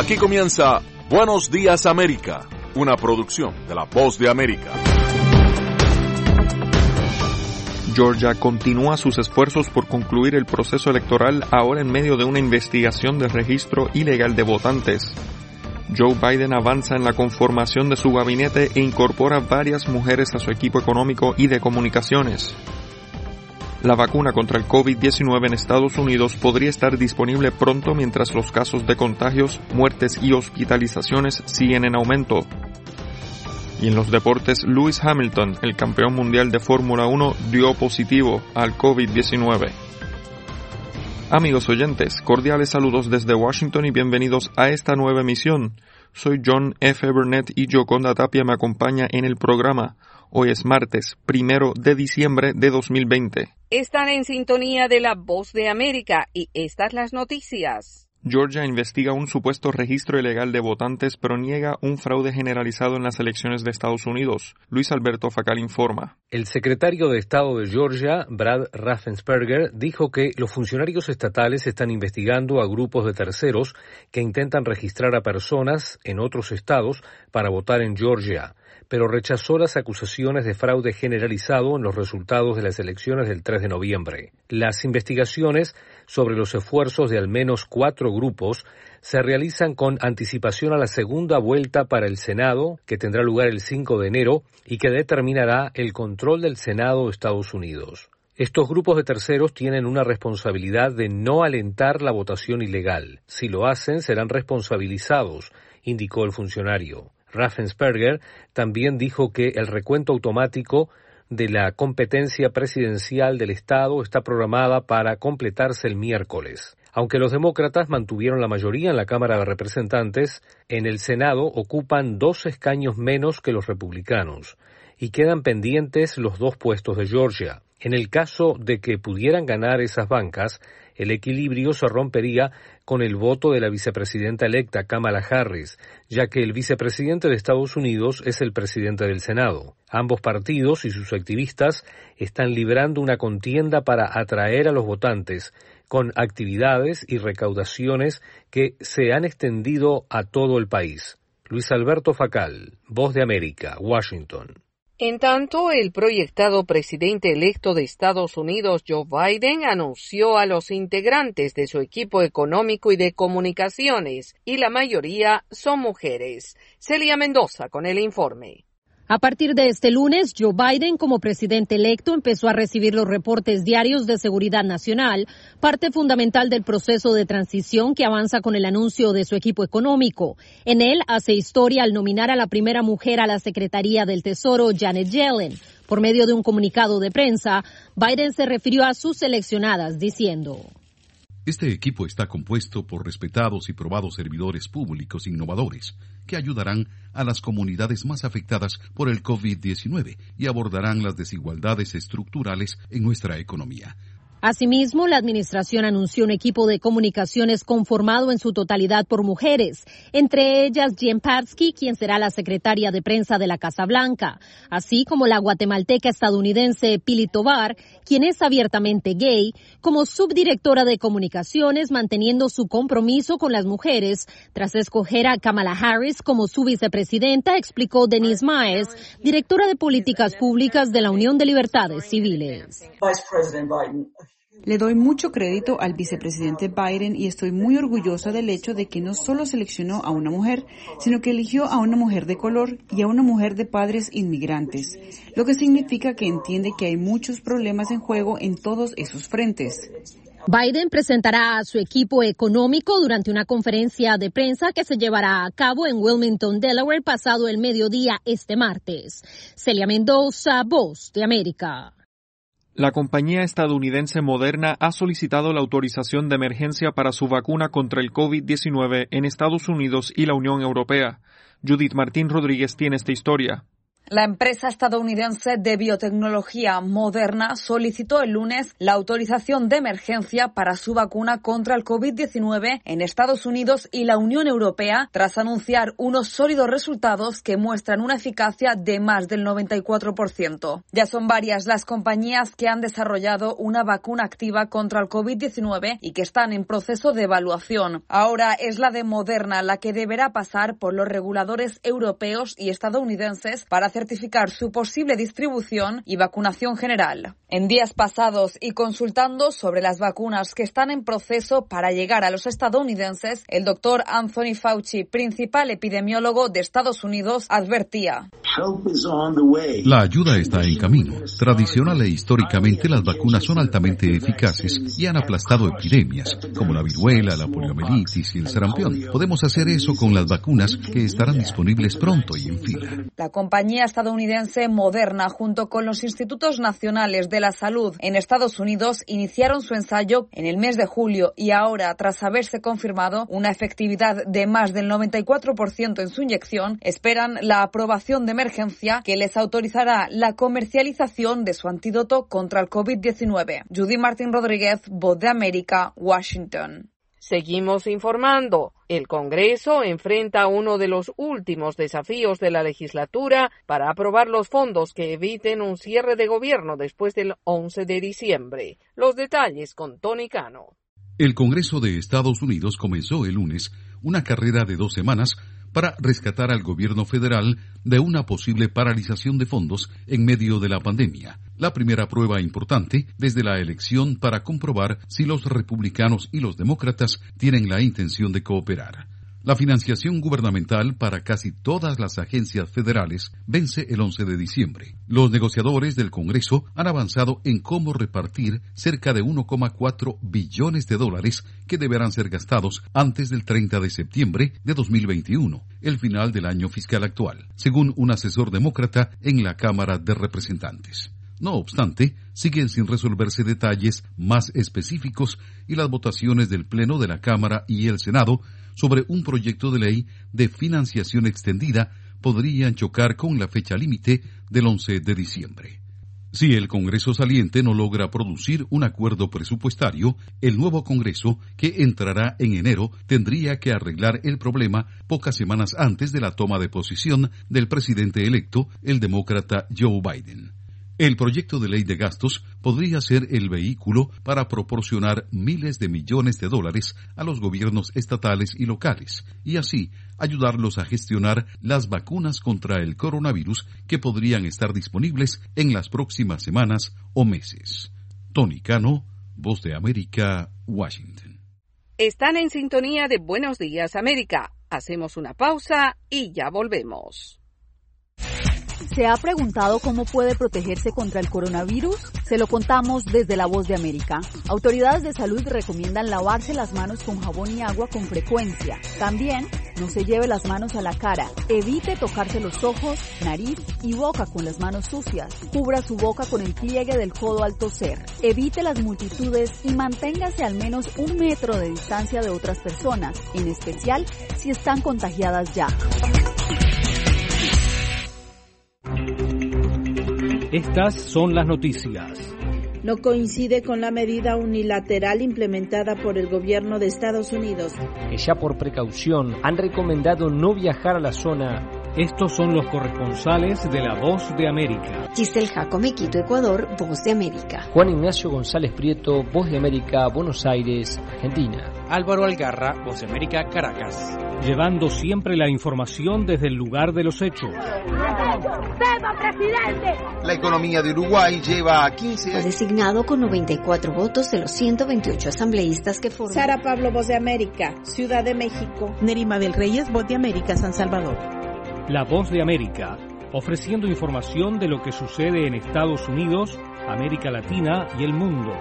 Aquí comienza Buenos Días América, una producción de La Voz de América. Georgia continúa sus esfuerzos por concluir el proceso electoral ahora en medio de una investigación de registro ilegal de votantes. Joe Biden avanza en la conformación de su gabinete e incorpora varias mujeres a su equipo económico y de comunicaciones. La vacuna contra el COVID-19 en Estados Unidos podría estar disponible pronto mientras los casos de contagios, muertes y hospitalizaciones siguen en aumento. Y en los deportes, Lewis Hamilton, el campeón mundial de Fórmula 1, dio positivo al COVID-19. Amigos oyentes, cordiales saludos desde Washington y bienvenidos a esta nueva emisión. Soy John F. Burnett y Yoconda Tapia me acompaña en el programa. Hoy es martes, 1 de diciembre de 2020. Están en sintonía de La Voz de América y estas las noticias. Georgia investiga un supuesto registro ilegal de votantes, pero niega un fraude generalizado en las elecciones de Estados Unidos. Luis Alberto Facal informa. El secretario de Estado de Georgia, Brad Raffensperger, dijo que los funcionarios estatales están investigando a grupos de terceros que intentan registrar a personas en otros estados para votar en Georgia, pero rechazó las acusaciones de fraude generalizado en los resultados de las elecciones del 3 de noviembre. Las investigaciones sobre los esfuerzos de al menos 4 grupos se realizan con anticipación a la segunda vuelta para el Senado, que tendrá lugar el 5 de enero y que determinará el control del Senado de Estados Unidos. Estos grupos de terceros tienen una responsabilidad de no alentar la votación ilegal. Si lo hacen, serán responsabilizados, indicó el funcionario. Raffensperger también dijo que el recuento automático de la competencia presidencial del Estado está programada para completarse el miércoles. Aunque los demócratas mantuvieron la mayoría en la Cámara de Representantes, en el Senado ocupan 2 escaños menos que los republicanos y quedan pendientes los 2 puestos de Georgia. En el caso de que pudieran ganar esas bancas, el equilibrio se rompería con el voto de la vicepresidenta electa Kamala Harris, ya que el vicepresidente de Estados Unidos es el presidente del Senado. Ambos partidos y sus activistas están librando una contienda para atraer a los votantes con actividades y recaudaciones que se han extendido a todo el país. Luis Alberto Facal, Voz de América, Washington. En tanto, el proyectado presidente electo de Estados Unidos, Joe Biden, anunció a los integrantes de su equipo económico y de comunicaciones, y la mayoría son mujeres. Celia Mendoza con el informe. A partir de este lunes, Joe Biden, como presidente electo, empezó a recibir los reportes diarios de seguridad nacional, parte fundamental del proceso de transición que avanza con el anuncio de su equipo económico. En él hace historia al nominar a la primera mujer a la Secretaría del Tesoro, Janet Yellen. Por medio de un comunicado de prensa, Biden se refirió a sus seleccionadas diciendo: Este equipo está compuesto por respetados y probados servidores públicos innovadores que ayudarán a las comunidades más afectadas por el COVID-19 y abordarán las desigualdades estructurales en nuestra economía. Asimismo, la administración anunció un equipo de comunicaciones conformado en su totalidad por mujeres, entre ellas Jen Psaki, quien será la secretaria de prensa de la Casa Blanca, así como la guatemalteca estadounidense Pili Tovar, quien es abiertamente gay, como subdirectora de comunicaciones, manteniendo su compromiso con las mujeres, tras escoger a Kamala Harris como su vicepresidenta, explicó Denise Maes, directora de políticas públicas de la Unión de Libertades Civiles. Le doy mucho crédito al vicepresidente Biden y estoy muy orgullosa del hecho de que no solo seleccionó a una mujer, sino que eligió a una mujer de color y a una mujer de padres inmigrantes, lo que significa que entiende que hay muchos problemas en juego en todos esos frentes. Biden presentará a su equipo económico durante una conferencia de prensa que se llevará a cabo en Wilmington, Delaware, pasado el mediodía este martes. Celia Mendoza, Voz de América. La compañía estadounidense Moderna ha solicitado la autorización de emergencia para su vacuna contra el COVID-19 en Estados Unidos y la Unión Europea. Judith Martín Rodríguez tiene esta historia. La empresa estadounidense de biotecnología Moderna solicitó el lunes la autorización de emergencia para su vacuna contra el COVID-19 en Estados Unidos y la Unión Europea tras anunciar unos sólidos resultados que muestran una eficacia de más del 94%. Ya son varias las compañías que han desarrollado una vacuna activa contra el COVID-19 y que están en proceso de evaluación. Ahora es la de Moderna la que deberá pasar por los reguladores europeos y estadounidenses para certificar su posible distribución y vacunación general. En días pasados y consultando sobre las vacunas que están en proceso para llegar a los estadounidenses, el doctor Anthony Fauci, principal epidemiólogo de Estados Unidos, advertía: la ayuda está en camino. Tradicional e históricamente las vacunas son altamente eficaces y han aplastado epidemias como la viruela, la poliomielitis y el sarampión. Podemos hacer eso con las vacunas que estarán disponibles pronto y en fila. La compañía estadounidense Moderna, junto con los Institutos Nacionales de la Salud en Estados Unidos, iniciaron su ensayo en el mes de julio y ahora, tras haberse confirmado una efectividad de más del 94% en su inyección, esperan la aprobación de emergencia que les autorizará la comercialización de su antídoto contra el COVID-19. Judy Martín Rodríguez, Voz de América, Washington. Seguimos informando. El Congreso enfrenta uno de los últimos desafíos de la legislatura para aprobar los fondos que eviten un cierre de gobierno después del 11 de diciembre. Los detalles con Tony Cano. El Congreso de Estados Unidos comenzó el lunes una carrera de 2 semanas para rescatar al gobierno federal de una posible paralización de fondos en medio de la pandemia. La primera prueba importante desde la elección para comprobar si los republicanos y los demócratas tienen la intención de cooperar. La financiación gubernamental para casi todas las agencias federales vence el 11 de diciembre. Los negociadores del Congreso han avanzado en cómo repartir cerca de 1,4 billones de dólares que deberán ser gastados antes del 30 de septiembre de 2021, el final del año fiscal actual, según un asesor demócrata en la Cámara de Representantes. No obstante, siguen sin resolverse detalles más específicos y las votaciones del Pleno de la Cámara y el Senado sobre un proyecto de ley de financiación extendida podrían chocar con la fecha límite del 11 de diciembre. Si el Congreso saliente no logra producir un acuerdo presupuestario, el nuevo Congreso, que entrará en enero, tendría que arreglar el problema pocas semanas antes de la toma de posición del presidente electo, el demócrata Joe Biden. El proyecto de ley de gastos podría ser el vehículo para proporcionar miles de millones de dólares a los gobiernos estatales y locales, y así ayudarlos a gestionar las vacunas contra el coronavirus que podrían estar disponibles en las próximas semanas o meses. Tony Cano, Voz de América, Washington. Están en sintonía de Buenos Días, América. Hacemos una pausa y ya volvemos. ¿Se ha preguntado cómo puede protegerse contra el coronavirus? Se lo contamos desde La Voz de América. Autoridades de salud recomiendan lavarse las manos con jabón y agua con frecuencia. También, no se lleve las manos a la cara. Evite tocarse los ojos, nariz y boca con las manos sucias. Cubra su boca con el pliegue del codo al toser. Evite las multitudes y manténgase al menos 1 metro de distancia de otras personas, en especial si están contagiadas ya. Estas son las noticias. No coincide con la medida unilateral implementada por el gobierno de Estados Unidos, que ya por precaución han recomendado no viajar a la zona. Estos son los corresponsales de La Voz de América. Giselle Jacome, Quito, Ecuador, Voz de América. Juan Ignacio González Prieto, Voz de América, Buenos Aires, Argentina. Álvaro Algarra, Voz de América, Caracas. Llevando siempre la información desde el lugar de los hechos. ¡Viva, presidente! La economía de Uruguay lleva a 15 años. Fue designado con 94 votos de los 128 asambleístas que forman. Sara Pablo, Voz de América, Ciudad de México. Nerima del Reyes, Voz de América, San Salvador. La Voz de América, ofreciendo información de lo que sucede en Estados Unidos, América Latina y el mundo.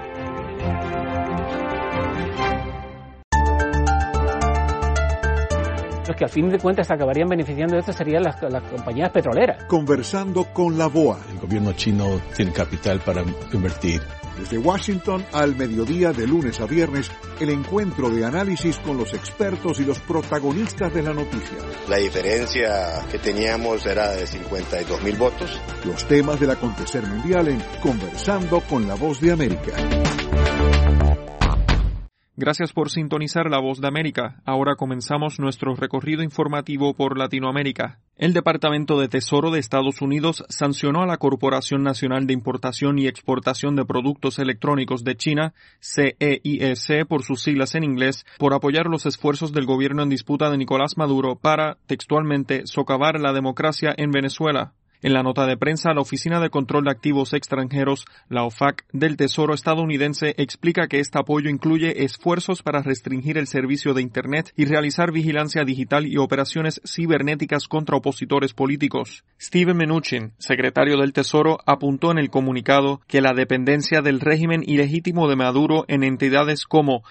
Los que al fin de cuentas acabarían beneficiando de esto serían las compañías petroleras. Conversando con la BOA. El gobierno chino tiene capital para invertir. Desde Washington al mediodía de lunes a viernes, el encuentro de análisis con los expertos y los protagonistas de la noticia. La diferencia que teníamos era de 52.000 votos. Los temas del acontecer mundial en Conversando con la Voz de América. Gracias por sintonizar La Voz de América. Ahora comenzamos nuestro recorrido informativo por Latinoamérica. El Departamento de Tesoro de Estados Unidos sancionó a la Corporación Nacional de Importación y Exportación de Productos Electrónicos de China, CEIEC por sus siglas en inglés, por apoyar los esfuerzos del gobierno en disputa de Nicolás Maduro para, textualmente, socavar la democracia en Venezuela. En la nota de prensa, la Oficina de Control de Activos Extranjeros, la OFAC, del Tesoro estadounidense explica que este apoyo incluye esfuerzos para restringir el servicio de Internet y realizar vigilancia digital y operaciones cibernéticas contra opositores políticos. Steven Mnuchin, secretario del Tesoro, apuntó en el comunicado que la dependencia del régimen ilegítimo de Maduro en entidades como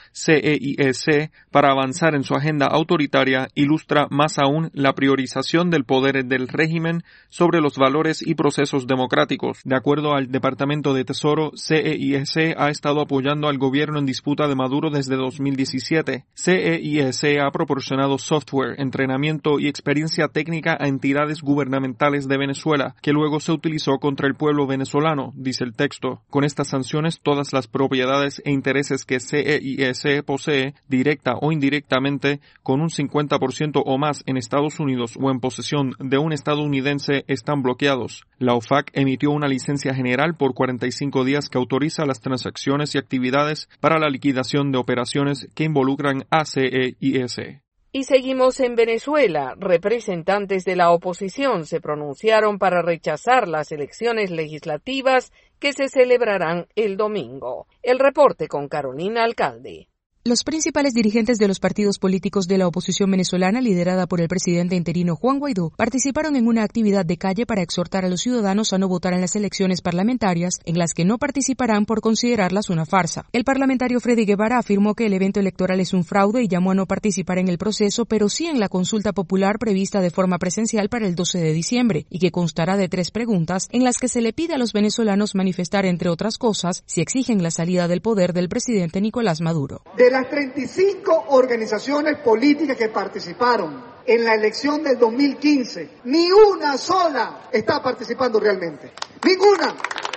CEIEC para avanzar en su agenda autoritaria ilustra más aún la priorización del poder del régimen sobre los valores y procesos democráticos. De acuerdo al Departamento de Tesoro, CEIEC ha estado apoyando al gobierno en disputa de Maduro desde 2017. CEIEC ha proporcionado software, entrenamiento y experiencia técnica a entidades gubernamentales de Venezuela, que luego se utilizó contra el pueblo venezolano, dice el texto. Con estas sanciones, todas las propiedades e intereses que CEIEC posee, directa o indirectamente, con un 50% o más en Estados Unidos o en posesión de un estadounidense, están bloqueados. La OFAC emitió una licencia general por 45 días que autoriza las transacciones y actividades para la liquidación de operaciones que involucran a CEIEC. Y seguimos en Venezuela. Representantes de la oposición se pronunciaron para rechazar las elecciones legislativas que se celebrarán el domingo. El reporte con Carolina Alcalde. Los principales dirigentes de los partidos políticos de la oposición venezolana, liderada por el presidente interino Juan Guaidó, participaron en una actividad de calle para exhortar a los ciudadanos a no votar en las elecciones parlamentarias, en las que no participarán por considerarlas una farsa. El parlamentario Freddy Guevara afirmó que el evento electoral es un fraude y llamó a no participar en el proceso, pero sí en la consulta popular prevista de forma presencial para el 12 de diciembre, y que constará de 3 preguntas en las que se le pide a los venezolanos manifestar, entre otras cosas, si exigen la salida del poder del presidente Nicolás Maduro. De las 35 organizaciones políticas que participaron en la elección del 2015, ni una sola está participando realmente. ¡Ninguna!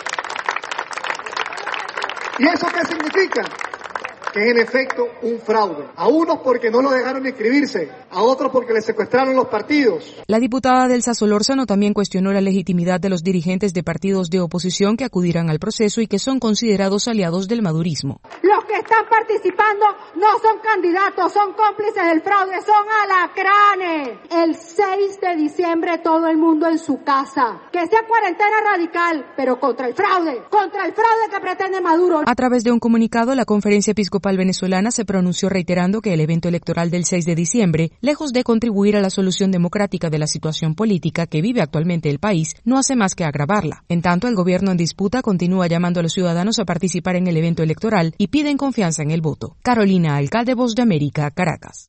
¿Y eso qué significa? Que es en efecto un fraude. A unos porque no lo dejaron inscribirse, a otros porque les secuestraron los partidos. La diputada Delsa Solórzano también cuestionó la legitimidad de los dirigentes de partidos de oposición que acudirán al proceso y que son considerados aliados del madurismo. Los que están participando no son candidatos, son cómplices del fraude, son alacranes. El 6 de diciembre todo el mundo en su casa. Que sea cuarentena radical, pero contra el fraude que pretende Maduro. A través de un comunicado, la Conferencia Episcopal venezolana se pronunció reiterando que el evento electoral del 6 de diciembre, lejos de contribuir a la solución democrática de la situación política que vive actualmente el país, no hace más que agravarla. En tanto, el gobierno en disputa continúa llamando a los ciudadanos a participar en el evento electoral y piden confianza en el voto. Carolina Alcalde, Voz de América, Caracas.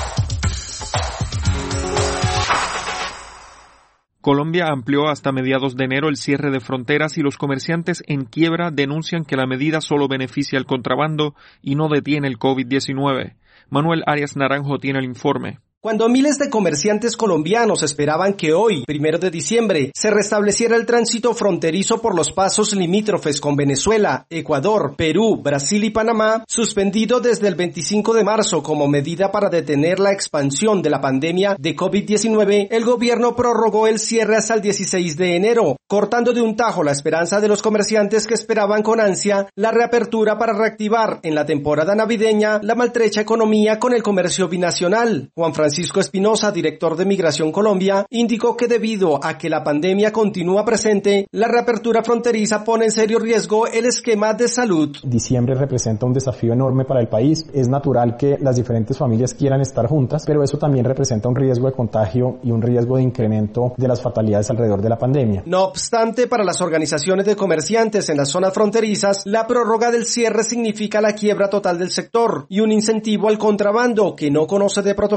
Colombia amplió hasta mediados de enero el cierre de fronteras y los comerciantes en quiebra denuncian que la medida solo beneficia al contrabando y no detiene el COVID-19. Manuel Arias Naranjo tiene el informe. Cuando miles de comerciantes colombianos esperaban que hoy, 1 de diciembre, se restableciera el tránsito fronterizo por los pasos limítrofes con Venezuela, Ecuador, Perú, Brasil y Panamá, suspendido desde el 25 de marzo como medida para detener la expansión de la pandemia de COVID-19, el gobierno prorrogó el cierre hasta el 16 de enero, cortando de un tajo la esperanza de los comerciantes que esperaban con ansia la reapertura para reactivar en la temporada navideña la maltrecha economía con el comercio binacional. Juan Francisco Espinosa, director de Migración Colombia, indicó que debido a que la pandemia continúa presente, la reapertura fronteriza pone en serio riesgo el esquema de salud. Diciembre representa un desafío enorme para el país. Es natural que las diferentes familias quieran estar juntas, pero eso también representa un riesgo de contagio y un riesgo de incremento de las fatalidades alrededor de la pandemia. No obstante, para las organizaciones de comerciantes en las zonas fronterizas, la prórroga del cierre significa la quiebra total del sector y un incentivo al contrabando que no conoce de protocolos,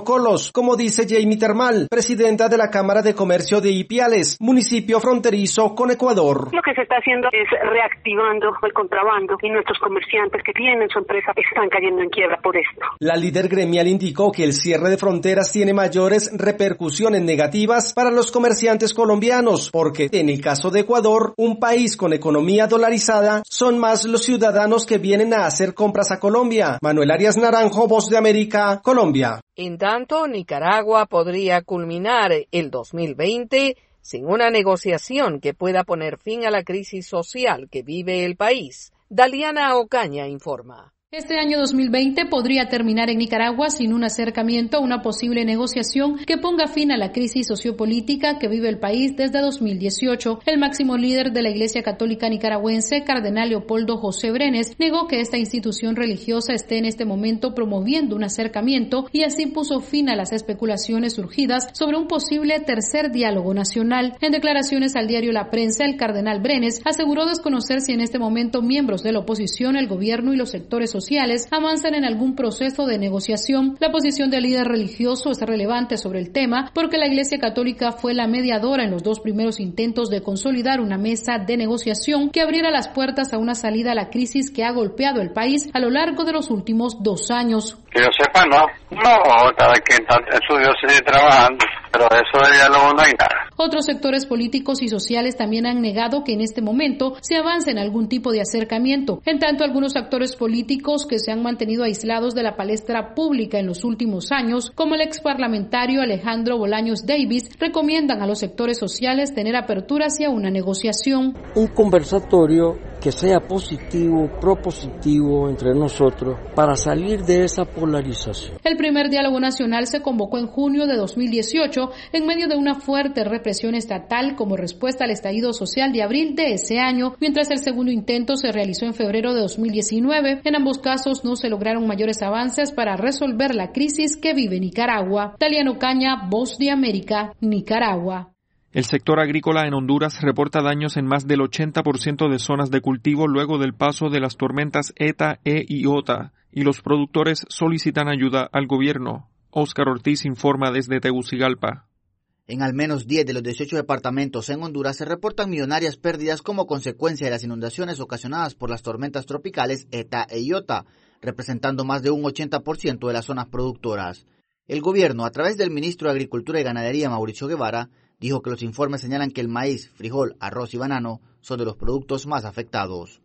colombianos, como dice Jamie Termal, presidenta de la Cámara de Comercio de Ipiales, municipio fronterizo con Ecuador. Lo que se está haciendo es reactivando el contrabando y nuestros comerciantes que tienen su empresa están cayendo en quiebra por esto. La líder gremial indicó que el cierre de fronteras tiene mayores repercusiones negativas para los comerciantes colombianos, porque en el caso de Ecuador, un país con economía dolarizada, son más los ciudadanos que vienen a hacer compras a Colombia. Manuel Arias Naranjo, Voz de América, Colombia. En tanto, Nicaragua podría culminar el 2020 sin una negociación que pueda poner fin a la crisis social que vive el país. Daliana Ocaña informa. Este año 2020 podría terminar en Nicaragua sin un acercamiento a una posible negociación que ponga fin a la crisis sociopolítica que vive el país desde 2018. El máximo líder de la Iglesia Católica Nicaragüense, Cardenal Leopoldo José Brenes, negó que esta institución religiosa esté en este momento promoviendo un acercamiento y así puso fin a las especulaciones surgidas sobre un posible tercer diálogo nacional. En declaraciones al diario La Prensa, el Cardenal Brenes aseguró desconocer si en este momento miembros de la oposición, el gobierno y los sectores sociales avanzan en algún proceso de negociación. La posición del líder religioso es relevante sobre el tema porque la Iglesia Católica fue la mediadora en los dos primeros intentos de consolidar una mesa de negociación que abriera las puertas a una salida a la crisis que ha golpeado el país a lo largo de los últimos 2 años. Que yo sepa, no, cada quien está en su diócesis trabajando, pero eso de diálogo no hay nada. Otros sectores políticos y sociales también han negado que en este momento se avance en algún tipo de acercamiento. En tanto, algunos actores políticos que se han mantenido aislados de la palestra pública en los últimos años, como el exparlamentario Alejandro Bolaños Davis, recomiendan a los sectores sociales tener apertura hacia una negociación. Un conversatorio que sea positivo, propositivo entre nosotros para salir de esa polarización. El primer diálogo nacional se convocó en junio de 2018 en medio de una fuerte represión estatal como respuesta al estallido social de abril de ese año, mientras el segundo intento se realizó en febrero de 2019. En ambos casos no se lograron mayores avances para resolver la crisis que vive Nicaragua. Daliana Ocaña, Voz de América, Nicaragua. El sector agrícola en Honduras reporta daños en más del 80% de zonas de cultivo luego del paso de las tormentas ETA, E y OTA, y los productores solicitan ayuda al gobierno. Óscar Ortiz informa desde Tegucigalpa. En al menos 10 de los 18 departamentos en Honduras se reportan millonarias pérdidas como consecuencia de las inundaciones ocasionadas por las tormentas tropicales ETA e IOTA, representando más de un 80% de las zonas productoras. El gobierno, a través del ministro de Agricultura y Ganadería, Mauricio Guevara, dijo que los informes señalan que el maíz, frijol, arroz y banano son de los productos más afectados.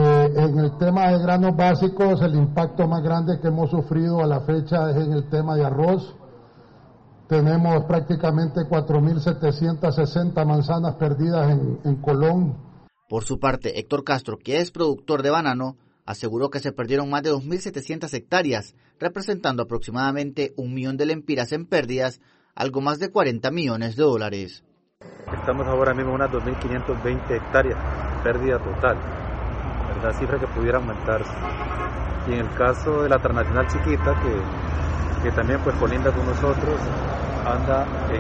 En el tema de granos básicos, el impacto más grande que hemos sufrido a la fecha es en el tema de arroz. Tenemos prácticamente 4.760 manzanas perdidas en Colón. Por su parte, Héctor Castro, que es productor de banano, aseguró que se perdieron más de 2.700 hectáreas, representando aproximadamente 1 millón de lempiras en pérdidas, algo más de $40 millones. Estamos ahora mismo en unas 2.520 hectáreas, pérdida total, ¿verdad? Cifra que pudiera aumentarse. Y en el caso de la transnacional chiquita, que también pues colinda con nosotros, anda en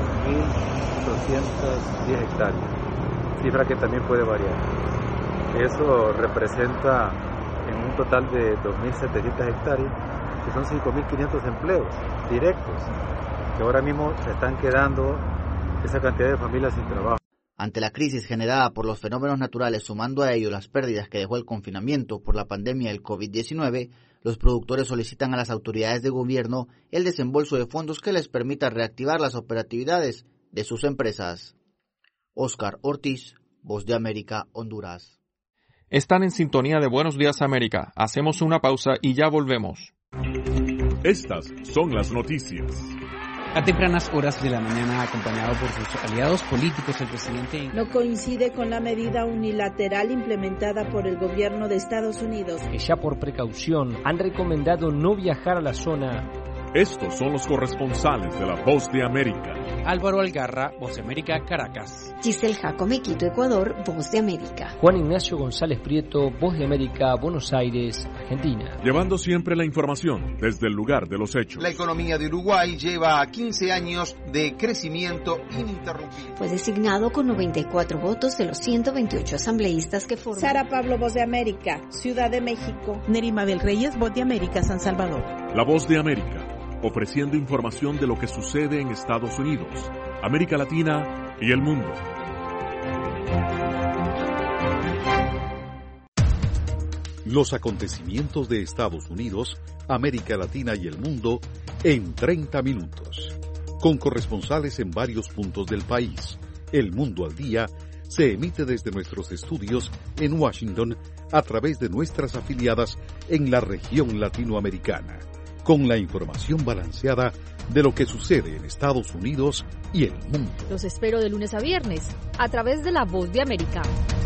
1.810 hectáreas, cifra que también puede variar. Eso representa en un total de 2.700 hectáreas, que son 5.500 empleos directos, que ahora mismo se están quedando esa cantidad de familias sin trabajo. Ante la crisis generada por los fenómenos naturales, sumando a ello las pérdidas que dejó el confinamiento por la pandemia del COVID-19, los productores solicitan a las autoridades de gobierno el desembolso de fondos que les permita reactivar las operatividades de sus empresas. Óscar Ortiz, Voz de América, Honduras. Están en sintonía de Buenos Días América. Hacemos una pausa y ya volvemos. Estas son las noticias. A tempranas horas de la mañana, acompañado por sus aliados políticos, el presidente no coincide con la medida unilateral implementada por el gobierno de Estados Unidos, que ya por precaución han recomendado no viajar a la zona. Estos son los corresponsales de la Voz de América. Álvaro Algarra, Voz de América, Caracas. Giselle Jacome, Quito, Ecuador, Voz de América. Juan Ignacio González Prieto, Voz de América, Buenos Aires, Argentina. Llevando siempre la información desde el lugar de los hechos. La economía de Uruguay lleva 15 años de crecimiento ininterrumpido. Fue designado con 94 votos de los 128 asambleístas que forman. Sara Pablo, Voz de América, Ciudad de México. Nerima del Reyes, Voz de América, San Salvador. La Voz de América, ofreciendo información de lo que sucede en Estados Unidos, América Latina y el mundo. Los acontecimientos de Estados Unidos, América Latina y el mundo en 30 minutos. Con corresponsales en varios puntos del país. El Mundo al Día se emite desde nuestros estudios en Washington a través de nuestras afiliadas en la región latinoamericana, con la información balanceada de lo que sucede en Estados Unidos y el mundo. Los espero de lunes a viernes a través de La Voz de América.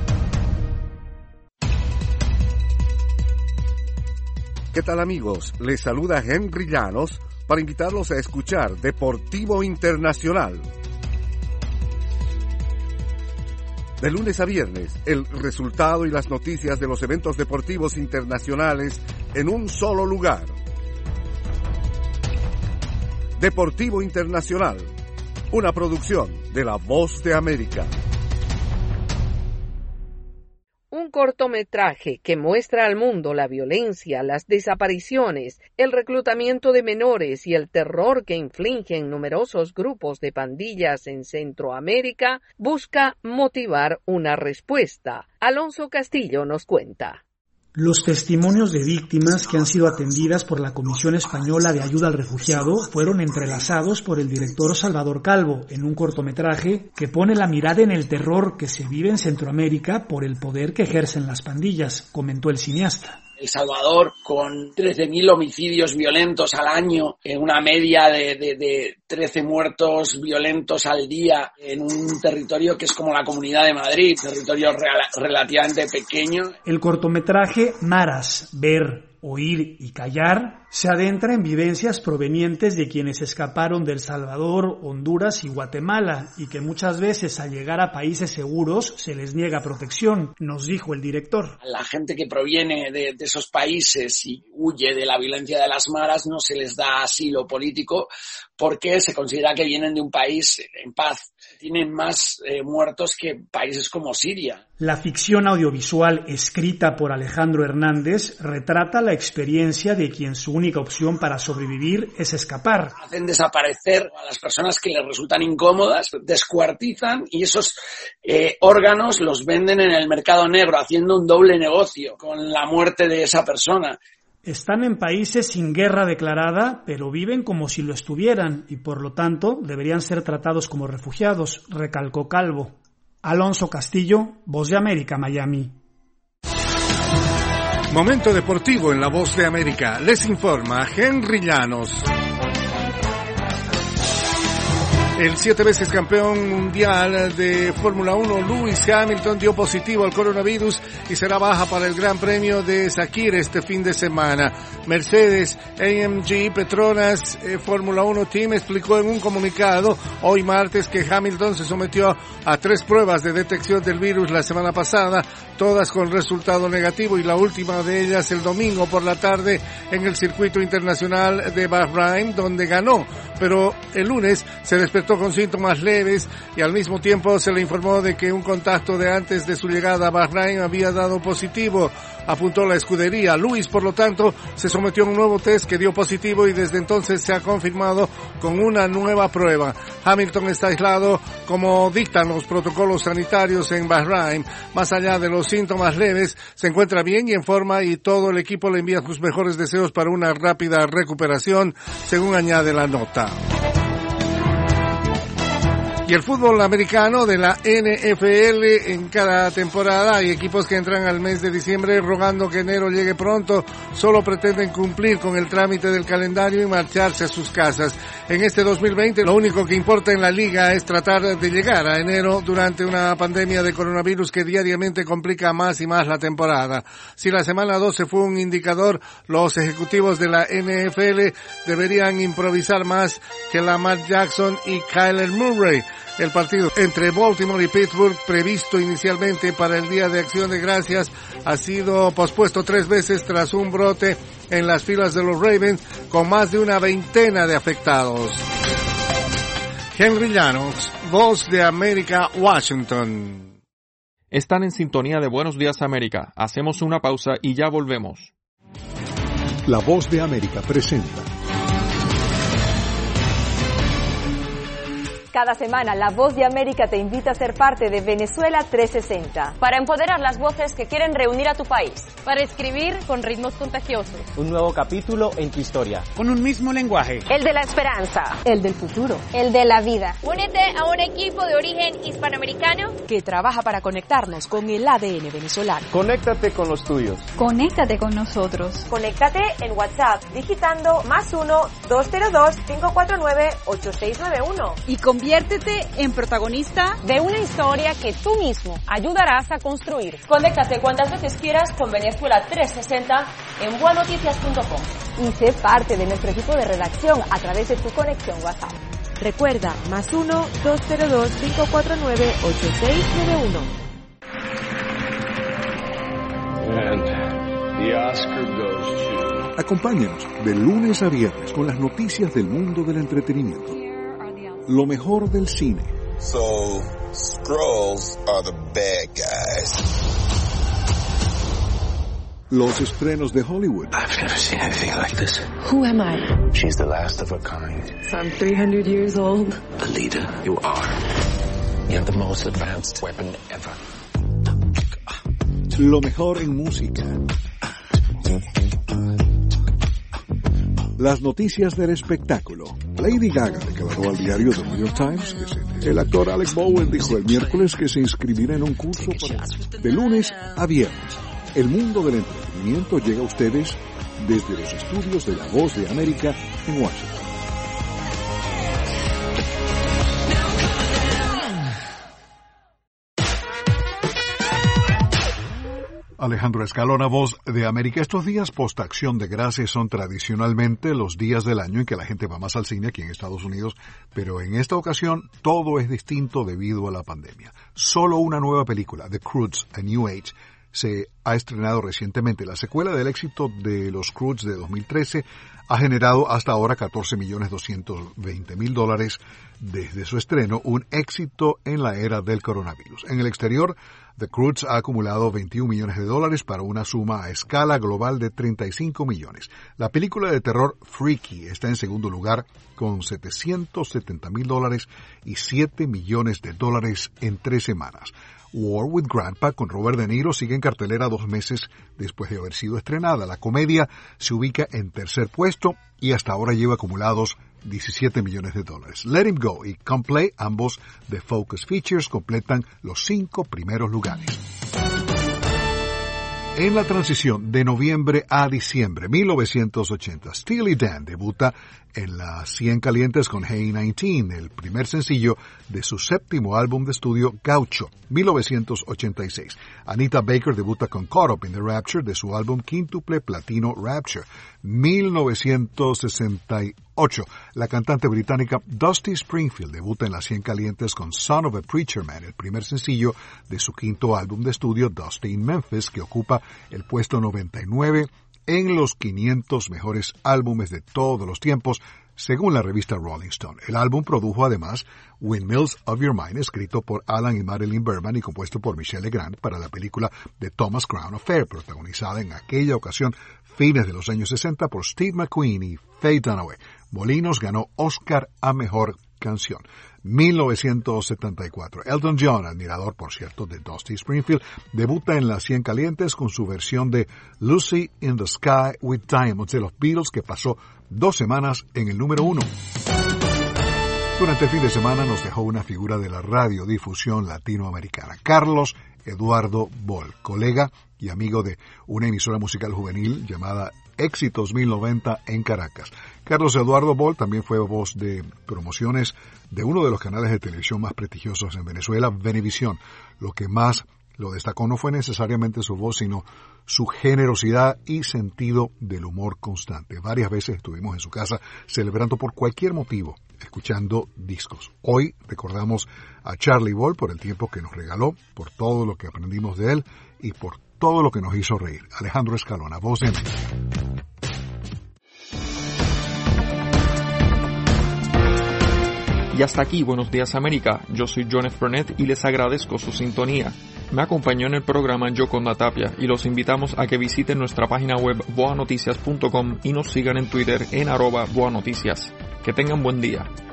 ¿Qué tal, amigos? Les saluda Henry Llanos para invitarlos a escuchar Deportivo Internacional. De lunes a viernes, el resultado y las noticias de los eventos deportivos internacionales en un solo lugar. Deportivo Internacional, una producción de La Voz de América. Un cortometraje que muestra al mundo la violencia, las desapariciones, el reclutamiento de menores y el terror que infligen numerosos grupos de pandillas en Centroamérica busca motivar una respuesta. Alonso Castillo nos cuenta. Los testimonios de víctimas que han sido atendidas por la Comisión Española de Ayuda al Refugiado fueron entrelazados por el director Salvador Calvo en un cortometraje que pone la mirada en el terror que se vive en Centroamérica por el poder que ejercen las pandillas, comentó el cineasta. El Salvador, con 13.000 homicidios violentos al año, en una media de 13 muertos violentos al día, en un territorio que es como la Comunidad de Madrid, territorio relativamente pequeño. El cortometraje Maras, ver, oír y callar se adentra en vivencias provenientes de quienes escaparon de El Salvador, Honduras y Guatemala y que muchas veces al llegar a países seguros se les niega protección, nos dijo el director. La gente que proviene de esos países y huye de la violencia de las maras no se les da asilo político porque se considera que vienen de un país en paz. Tienen más muertos que países como Siria. La ficción audiovisual escrita por Alejandro Hernández retrata la experiencia de quien su única opción para sobrevivir es escapar. Hacen desaparecer a las personas que les resultan incómodas, descuartizan y esos órganos los venden en el mercado negro, haciendo un doble negocio con la muerte de esa persona. Están en países sin guerra declarada, pero viven como si lo estuvieran y por lo tanto deberían ser tratados como refugiados, recalcó Calvo. Alonso Castillo, Voz de América, Miami. Momento deportivo en La Voz de América. Les informa Henry Llanos. El 7 veces campeón mundial de Fórmula 1, Lewis Hamilton, dio positivo al coronavirus y será baja para el Gran Premio de Sakir este fin de semana. Mercedes, AMG, Petronas, Fórmula 1 Team explicó en un comunicado hoy martes que Hamilton se sometió a 3 pruebas de detección del virus la semana pasada, todas con resultado negativo y la última de ellas el domingo por la tarde en el circuito internacional de Bahrein, donde ganó, pero el lunes se despertó con síntomas leves y al mismo tiempo se le informó de que un contacto de antes de su llegada a Bahrein había dado positivo, apuntó la escudería. Lewis, por lo tanto, se sometió a un nuevo test que dio positivo y desde entonces se ha confirmado con una nueva prueba. Hamilton está aislado como dictan los protocolos sanitarios en Bahrein. Más allá de los síntomas leves, se encuentra bien y en forma y todo el equipo le envía sus mejores deseos para una rápida recuperación, según añade la nota. Y el fútbol americano de la NFL, en cada temporada hay equipos que entran al mes de diciembre rogando que enero llegue pronto, solo pretenden cumplir con el trámite del calendario y marcharse a sus casas. En este 2020 lo único que importa en la liga es tratar de llegar a enero durante una pandemia de coronavirus que diariamente complica más y más la temporada. Si la semana 12 fue un indicador, los ejecutivos de la NFL deberían improvisar más que Lamar Jackson y Kyler Murray. El partido entre Baltimore y Pittsburgh, previsto inicialmente para el Día de Acción de Gracias, ha sido pospuesto 3 veces tras un brote en las filas de los Ravens, con más de una veintena de afectados. Henry Llanos, Voz de América, Washington. Están en sintonía de Buenos Días América. Hacemos una pausa y ya volvemos. La Voz de América presenta Cada semana, La Voz de América te invita a ser parte de Venezuela 360. Para empoderar las voces que quieren reunir a tu país. Para escribir con ritmos contagiosos. Un nuevo capítulo en tu historia. Con un mismo lenguaje. El de la esperanza. El del futuro. El de la vida. Únete a un equipo de origen hispanoamericano que trabaja para conectarnos con el ADN venezolano. Conéctate con los tuyos. Conéctate con nosotros. Conéctate en WhatsApp digitando +1-202-549-8691. Y conviértete en protagonista de una historia que tú mismo ayudarás a construir. Conéctate cuantas veces quieras con Venezuela 360 en buenoticias.com. Y sé parte de nuestro equipo de redacción a través de tu conexión WhatsApp. Recuerda, +1-202-549-8691. And the Oscar goes to... Acompáñanos de lunes a viernes con las noticias del mundo del entretenimiento. Lo mejor del cine. So, Skrulls are the bad guys. Los estrenos de Hollywood. I've never seen anything like this. Who am I? She's the last of her kind. So I'm 300 years old. The leader you are. You have the most advanced weapon ever. Lo mejor en música. Las noticias del espectáculo. Lady Gaga declaró al diario The New York Times que el actor Alec Bowen dijo el miércoles que se inscribirá en un curso de lunes a viernes. El mundo del entretenimiento llega a ustedes desde los estudios de La Voz de América en Washington. Alejandro Escalona, Voz de América. Estos días post-acción de gracias son tradicionalmente los días del año en que la gente va más al cine aquí en Estados Unidos, pero en esta ocasión todo es distinto debido a la pandemia. Solo una nueva película, The Croods, A New Age, se ha estrenado recientemente. La secuela del éxito de Los Croods de 2013 ha generado hasta ahora $14.220.000 desde su estreno, un éxito en la era del coronavirus. En el exterior, The Croods ha acumulado $21 millones para una suma a escala global de 35 millones. La película de terror Freaky está en segundo lugar con $770.000 y $7 millones en 3 semanas. War with Grandpa con Robert De Niro sigue en cartelera 2 meses después de haber sido estrenada. La comedia se ubica en tercer puesto y hasta ahora lleva acumulados $17 millones. Let Him Go y Come Play, ambos de Focus Features, completan los 5 primeros lugares. En la transición de noviembre a diciembre 1980, Steely Dan debuta en las 100 calientes con Hey 19, el primer sencillo de su 7º álbum de estudio Gaucho, 1986. Anita Baker debuta con Caught Up in the Rapture de su álbum quíntuple platino Rapture, 1968. La cantante británica Dusty Springfield debuta en las 100 calientes con Son of a Preacher Man, el primer sencillo de su 5º álbum de estudio Dusty in Memphis, que ocupa el puesto 99 en los 500 mejores álbumes de todos los tiempos, según la revista Rolling Stone. El álbum produjo además Windmills of Your Mind, escrito por Alan y Marilyn Berman y compuesto por Michelle Legrand para la película The Thomas Crown Affair, protagonizada en aquella ocasión, fines de los años 60, por Steve McQueen y Faye Dunaway. Molinos ganó Oscar a Mejor Canción. 1974. Elton John, admirador por cierto de Dusty Springfield, debuta en las 100 calientes con su versión de Lucy in the Sky with Diamonds de los Beatles, que pasó 2 semanas en el número 1. Durante el fin de semana nos dejó una figura de la radiodifusión latinoamericana, Carlos Eduardo Boll, colega y amigo de una emisora musical juvenil llamada Éxitos 1090 en Caracas. Carlos Eduardo Boll también fue voz de promociones de uno de los canales de televisión más prestigiosos en Venezuela, Venevisión. Lo que más lo destacó no fue necesariamente su voz, sino su generosidad y sentido del humor constante. Varias veces estuvimos en su casa celebrando por cualquier motivo, escuchando discos. Hoy recordamos a Charlie Boll por el tiempo que nos regaló, por todo lo que aprendimos de él y por todo lo que nos hizo reír. Alejandro Escalona, Voz de América. Y hasta aquí, Buenos Días América. Yo soy John F. Burnett y les agradezco su sintonía. Me acompañó en el programa Yoconda Tapia y los invitamos a que visiten nuestra página web boanoticias.com y nos sigan en Twitter en @boanoticias. Que tengan buen día.